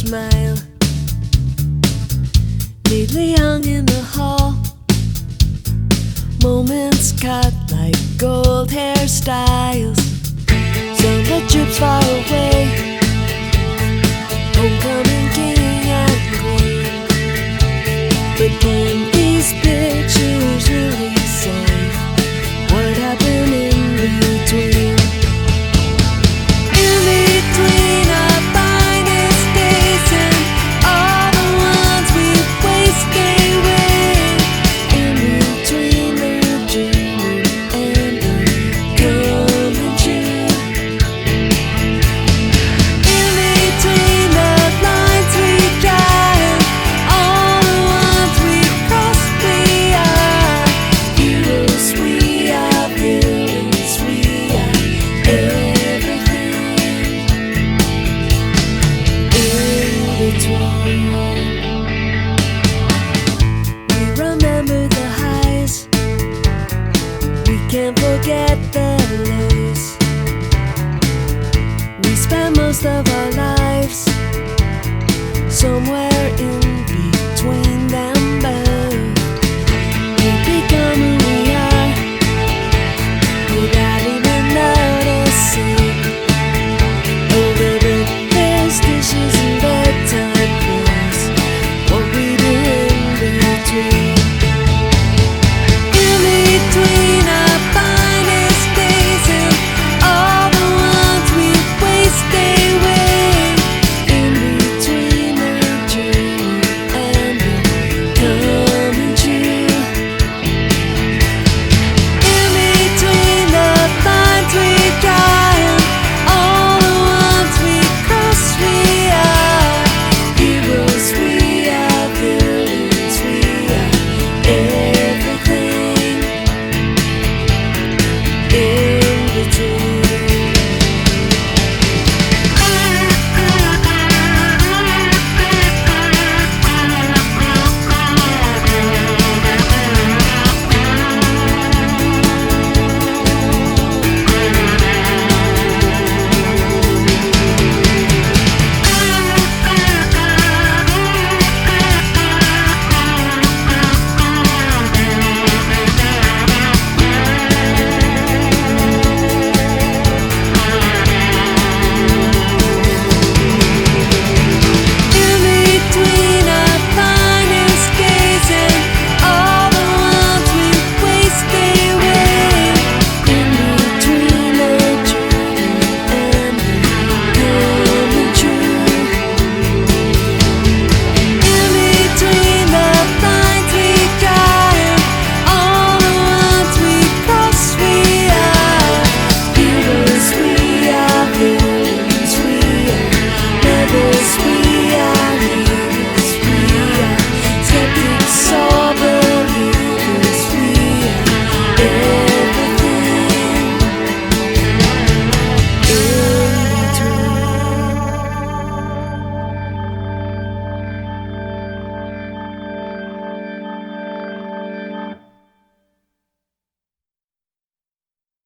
smile, neatly hung in the hall. Moments cut like gold hairstyles. Sunlight drips far away. Homecoming king and queen. But can these pictures really say what happened in between? In between our finest days and all the ones we've wasted away. In between the dreaming and the coming true. In between the lines we draw and all the ones we crossed, we are heroes, we are villains, we are everything in between.